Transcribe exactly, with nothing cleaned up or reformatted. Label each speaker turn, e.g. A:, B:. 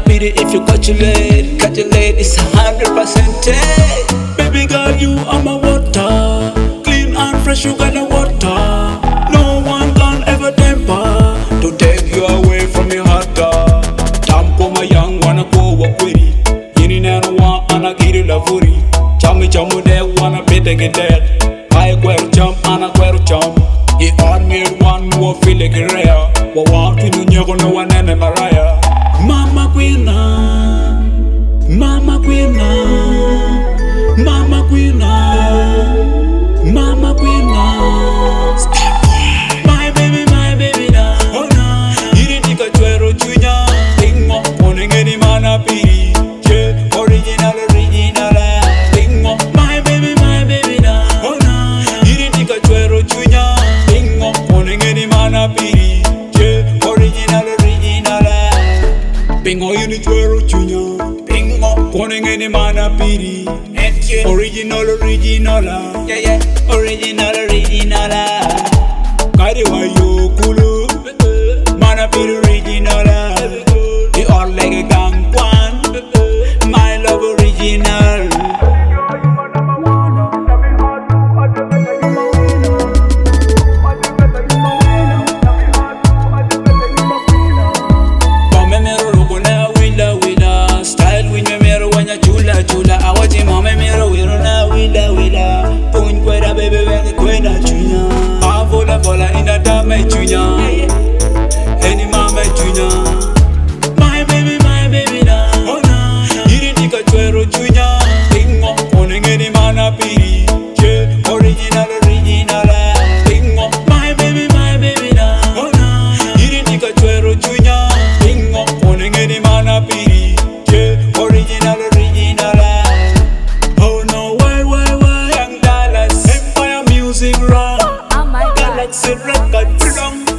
A: pity if you catch your late, catch your late, it's a hundred percent. Baby girl, you are my water, clean and fresh, you got the water. No one can ever temper to take you away from your heart. Tampo my young wanna go walk with it. Yini nana wa ana giri la furi. Chami chamu de wanna be the dead. I quero chum ana quero chum. Ye on me one more feel like a rare. But want to know no one and a Mariah. Mama Queen, Mama Queen, Mama Queen, Mama Queen. My baby, my baby, na. Oh na. Iritika chwero chunya. Tingo, poning any mana piri. Che, original, original. Tingo, my baby, my baby, na. Oh na. Iritika chwero chunya. Tingo, poning any mana piri. Che, original, original. Pingo yuni chwero chunya. Pingo, poning any mana piri. Original, original. Yeah, yeah. Original, original. Kari wa yo kulu. Mana piri original. You are like a gang one. My love original. Mama mero rogo na wila wila. Style win me mero wanya chula chula. Awaji mama mero wiro na wila wila. Punj kwera baby wengi kwena chunya. Avola bola ina dame chunya. Any mama chunya. My baby, my baby na. Oh na. Iritika chwero chunya. Tingo, poning any mana piri. Che, original, original. Tingo, my baby, my baby na. Oh na. Iritika chwero chunya. Tingo, poning any mana piri. Che, original, original. Oh no, why, why, why? Young Dallas, Empire Music Run.
B: Oh my God.
A: Galaxy Record, freedom.